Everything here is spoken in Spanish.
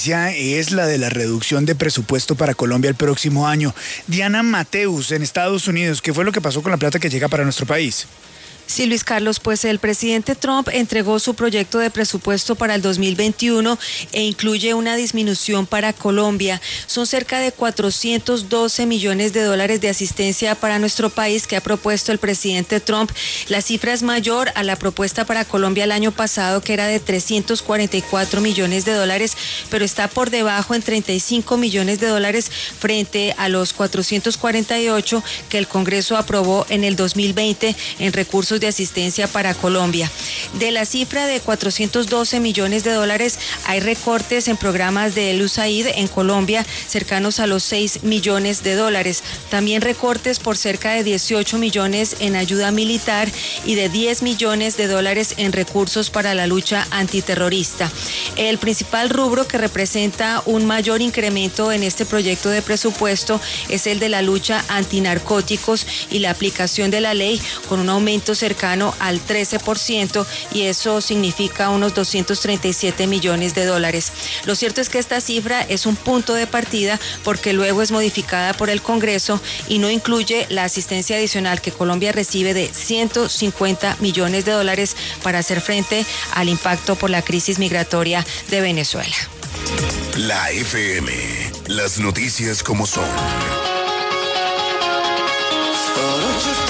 Ya es la de la reducción de presupuesto para Colombia el próximo año. Diana Mateus, en Estados Unidos, ¿qué fue lo que pasó con la plata que llega para nuestro país? Sí, Luis Carlos, pues el presidente Trump entregó su proyecto de presupuesto para el 2021 e incluye una disminución para Colombia. Son cerca de 412 millones de dólares de asistencia para nuestro país que ha propuesto el presidente Trump. La cifra es mayor a la propuesta para Colombia el año pasado, que era de 344 millones de dólares, pero está por debajo en 35 millones de dólares frente a los 448 que el Congreso aprobó en el 2020 en recursos de asistencia para Colombia. De la cifra de 412 millones de dólares, hay recortes en programas de USAID en Colombia cercanos a los 6 millones de dólares. También recortes por cerca de 18 millones en ayuda militar y de 10 millones de dólares en recursos para la lucha antiterrorista. El principal rubro que representa un mayor incremento en este proyecto de presupuesto es el de la lucha antinarcóticos y la aplicación de la ley, con un aumento cercano al 13%, y eso significa unos 237 millones de dólares. Lo cierto es que esta cifra es un punto de partida porque luego es modificada por el Congreso y no incluye la asistencia adicional que Colombia recibe de 150 millones de dólares para hacer frente al impacto por la crisis migratoria de Venezuela. La FM, las noticias como son.